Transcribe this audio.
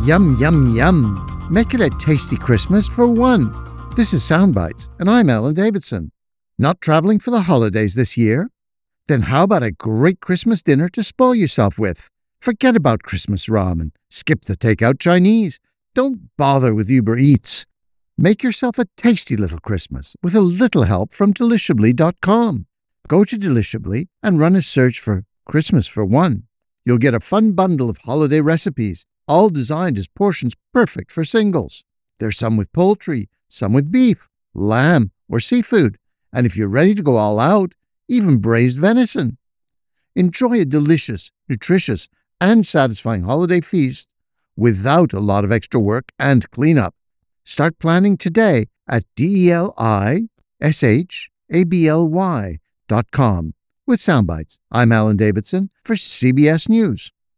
Yum, yum, yum. Make it a tasty Christmas for one. This is Soundbites, and I'm Alan Davidson. Not traveling for the holidays this year? Then how about a great Christmas dinner to spoil yourself with? Forget about Christmas ramen. Skip the takeout Chinese. Don't bother with Uber Eats. Make yourself a tasty little Christmas with a little help from Delishably.com. Go to Delishably and run a search for Christmas for one. You'll get a fun bundle of holiday recipes, all designed as portions perfect for singles. There's some with poultry, some with beef, lamb, or seafood, and if you're ready to go all out, even braised venison. Enjoy a delicious, nutritious, and satisfying holiday feast without a lot of extra work and cleanup. Start planning today at DELISHABLY.com. With Soundbites, I'm Alan Davidson for CBS News.